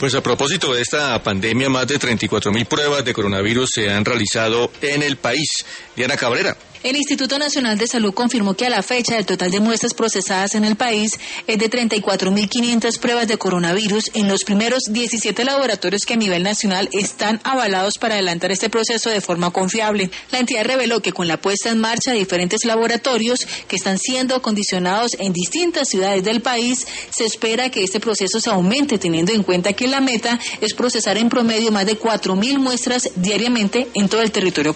Pues a propósito de esta pandemia, más de 34.000 pruebas de coronavirus se han realizado en el país. Diana Cabrera. El Instituto Nacional de Salud confirmó que a la fecha el total de muestras procesadas en el país es de 34.500 pruebas de coronavirus en los primeros 17 laboratorios que a nivel nacional están avalados para adelantar este proceso de forma confiable. La entidad reveló que con la puesta en marcha de diferentes laboratorios que están siendo acondicionados en distintas ciudades del país, se espera que este proceso se aumente, teniendo en cuenta que la meta es procesar en promedio más de 4.000 muestras diariamente en todo el territorio